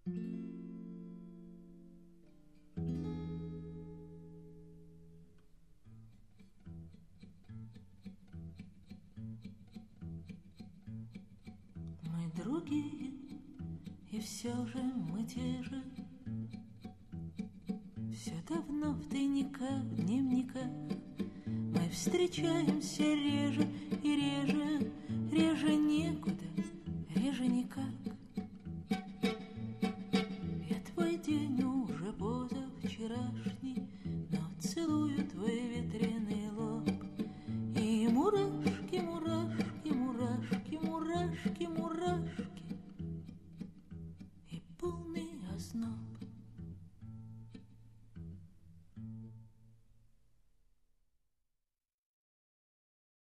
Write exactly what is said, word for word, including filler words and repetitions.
Мы другие, и все же мы те же. Все давно в тайниках, в дневниках. Мы встречаемся реже и реже, реже некуда, реже никак.